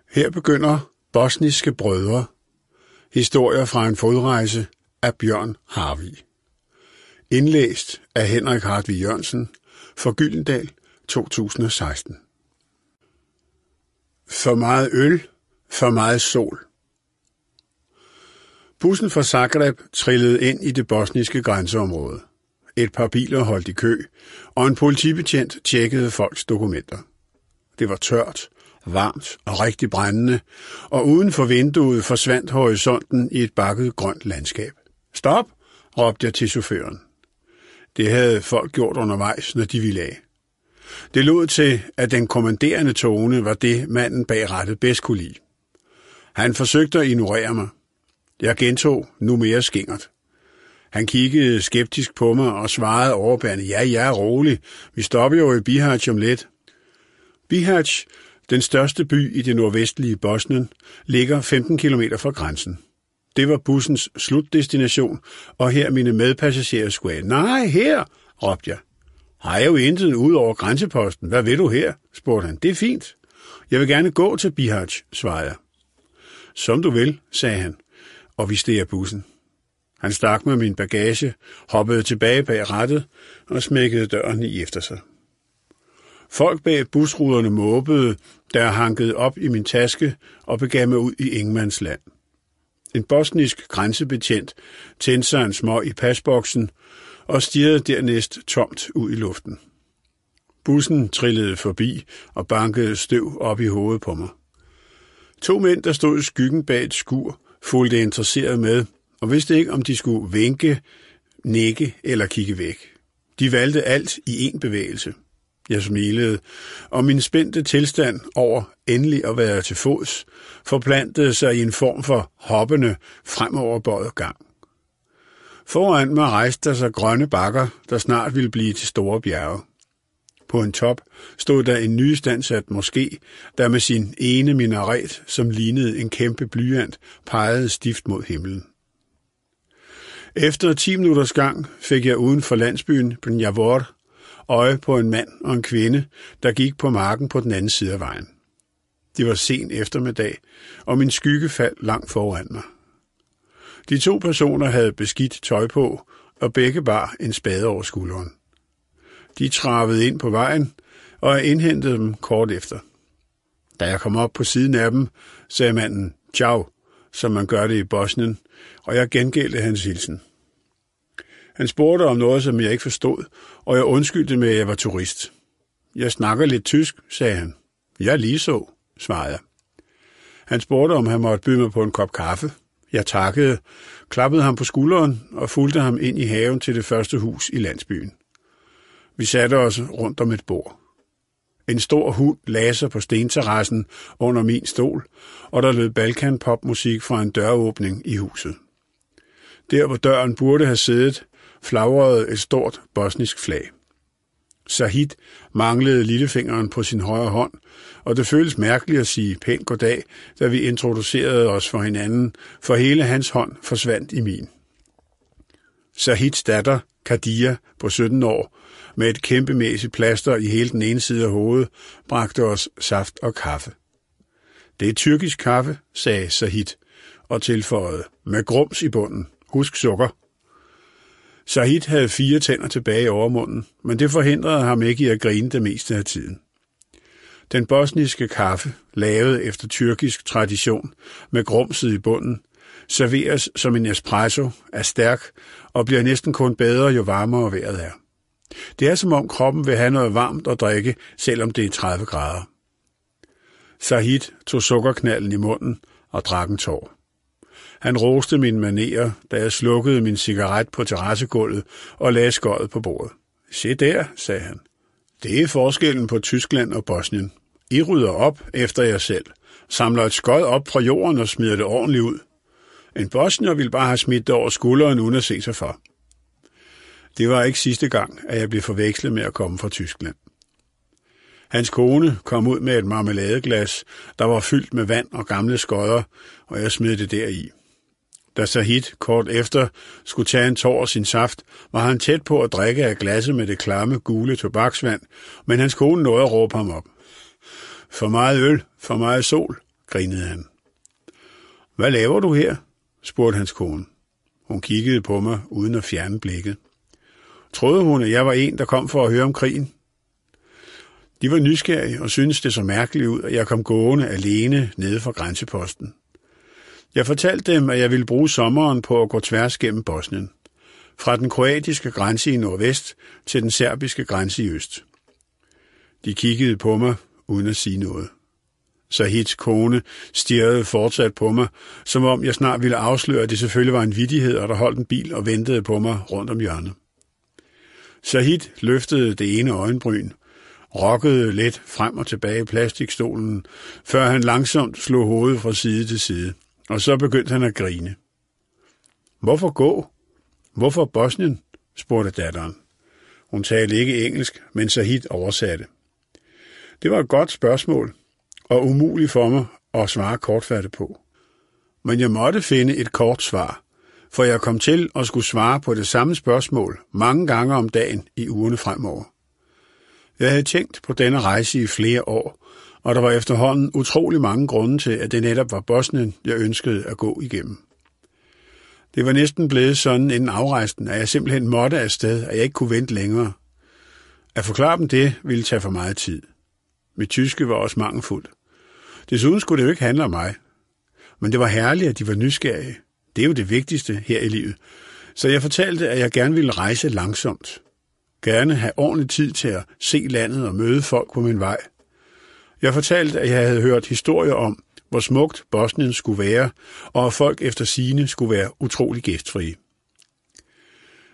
Her begynder Bosniske brødre. Historier fra en fodrejse af Bjørn Harvig. Indlæst af Henrik Hartvig Jørgensen for Gyldendal 2016. For meget øl, for meget sol. Bussen fra Zagreb trillede ind i det bosniske grænseområde. Et par biler holdt i kø, og en politibetjent tjekkede folks dokumenter. Det var tørt, varmt og rigtig brændende, og uden for vinduet forsvandt horisonten i et bakket grønt landskab. Stop, råbte jeg til chaufføren. Det havde folk gjort undervejs, når de ville af. Det lod til, at den kommanderende tone var det, manden bag rattet bedst kunne lide. Han forsøgte at ignorere mig. Jeg gentog nu mere skingert. Han kiggede skeptisk på mig og svarede overbærende, ja, rolig. Vi stopper jo i Bihać om lidt. Bihać, den største by i det nordvestlige Bosnien, ligger 15 km fra grænsen. Det var bussens slutdestination, og her mine medpassagerer skulle af. Nej, her, råbte jeg. Har jeg jo intet ud over grænseposten. Hvad vil du her? Spurgte han. Det er fint. Jeg vil gerne gå til Bihać, svarede jeg. Som du vil, sagde han, og vi steg af bussen. Han stak med min bagage, hoppede tilbage bag rattet og smækkede døren i efter sig. Folk bag busruderne måbede, da jeg hankede op i min taske og begav mig ud i ingenmandsland. En bosnisk grænsebetjent tændte sig en smøg i pasboksen og stirrede dernæst tomt ud i luften. Bussen trillede forbi og bankede støv op i hovedet på mig. 2 mænd, der stod i skyggen bag et skur, fulgte interesseret med og vidste ikke, om de skulle vinke, nikke eller kigge væk. De valgte alt i én bevægelse. Jeg smilede, og min spændte tilstand over endelig at være til fods forplantede sig i en form for hoppende, fremoverbøjet gang. Foran mig rejste der sig grønne bakker, der snart ville blive til store bjerge. På en top stod der en nyistandsat moské, der med sin ene minaret, som lignede en kæmpe blyant, pegede stift mod himlen. Efter 10 minutters gang fik jeg uden for landsbyen Bnjavor øje på en mand og en kvinde, der gik på marken på den anden side af vejen. Det var sen eftermiddag, og min skygge faldt langt foran mig. De 2 personer havde beskidt tøj på, og begge bar en spade over skulderen. De travede ind på vejen, og jeg indhentede dem kort efter. Da jeg kom op på siden af dem, sagde manden ciao, som man gør det i Bosnien, og jeg gengældte hans hilsen. Han spurgte om noget, som jeg ikke forstod, og jeg undskyldte med, at jeg var turist. Jeg snakker lidt tysk, sagde han. Jeg lige så, svarede jeg. Han spurgte, om han måtte byde mig på en kop kaffe. Jeg takkede, klappede ham på skulderen og fulgte ham ind i haven til det første hus i landsbyen. Vi satte os rundt om et bord. En stor hund lagde sig på stenterrassen under min stol, og der lød balkanpopmusik fra en døråbning i huset. Der, hvor døren burde have siddet, flagrede et stort bosnisk flag. Sahid manglede lillefingeren på sin højre hånd, og det føltes mærkeligt at sige pænt goddag, da vi introducerede os for hinanden, for hele hans hånd forsvandt i min. Sahids datter, Kadia, på 17 år, med et kæmpemæssigt plaster i hele den ene side af hovedet, bragte os saft og kaffe. Det er tyrkisk kaffe, sagde Sahid, og tilføjede, med grums i bunden. Husk sukker. Sahid havde 4 tænder tilbage i overmunden, men det forhindrede ham ikke i at grine det meste af tiden. Den bosniske kaffe, lavet efter tyrkisk tradition med grumset i bunden, serveres som en espresso, er stærk og bliver næsten kun bedre, jo varmere vejret er. Det er som om kroppen vil have noget varmt at drikke, selvom det er 30 grader. Sahid tog sukkerknallen i munden og drak en tår. Han roste mine manerer, da jeg slukkede min cigaret på terrassegulvet og lagde skøjet på bordet. Se der, sagde han. Det er forskellen på Tyskland og Bosnien. I rydder op efter jer selv, samler et skøj op fra jorden og smider det ordentligt ud. En bosnier ville bare have smidt det over skulderen uden at se sig for. Det var ikke sidste gang, at jeg blev forvekslet med at komme fra Tyskland. Hans kone kom ud med et marmeladeglas, der var fyldt med vand og gamle skodder, og jeg smed det deri. Da Sahid kort efter skulle tage en tår af sin saft, var han tæt på at drikke af glasset med det klamme, gule tobaksvand, men hans kone nåede at råbe ham op. For meget øl, for meget sol, grinede han. Hvad laver du her? Spurgte hans kone. Hun kiggede på mig uden at fjerne blikket. Troede hun, at jeg var en, der kom for at høre om krigen? De var nysgerrige og syntes det så mærkeligt ud, at jeg kom gående alene nede fra grænseposten. Jeg fortalte dem, at jeg ville bruge sommeren på at gå tværs gennem Bosnien. Fra den kroatiske grænse i nordvest til den serbiske grænse i øst. De kiggede på mig uden at sige noget. Sahids kone stirrede fortsat på mig, som om jeg snart ville afsløre, at det selvfølgelig var en vittighed, og der holdt en bil og ventede på mig rundt om hjørnet. Sahid løftede det ene øjenbryn, rokkede let frem og tilbage i plastikstolen, før han langsomt slog hovedet fra side til side, og så begyndte han at grine. Hvorfor gå? Hvorfor Bosnien? Spurgte datteren. Hun talte ikke engelsk, men Sahid oversatte. Det var et godt spørgsmål, og umuligt for mig at svare kortfattet på. Men jeg måtte finde et kort svar, for jeg kom til at skulle svare på det samme spørgsmål mange gange om dagen i ugerne fremover. Jeg havde tænkt på denne rejse i flere år, og der var efterhånden utrolig mange grunde til, at det netop var Bosnien, jeg ønskede at gå igennem. Det var næsten blevet sådan inden afrejsen, at jeg simpelthen måtte afsted, at jeg ikke kunne vente længere. At forklare dem det ville tage for meget tid. Mit tyske var også mangelfuldt. Desuden skulle det jo ikke handle om mig. Men det var herligt, at de var nysgerrige. Det er jo det vigtigste her i livet. Så jeg fortalte, at jeg gerne ville rejse langsomt. Gerne have ordentlig tid til at se landet og møde folk på min vej. Jeg fortalte, at jeg havde hørt historier om, hvor smukt Bosnien skulle være, og at folk efter sigende skulle være utrolig gæstfrie.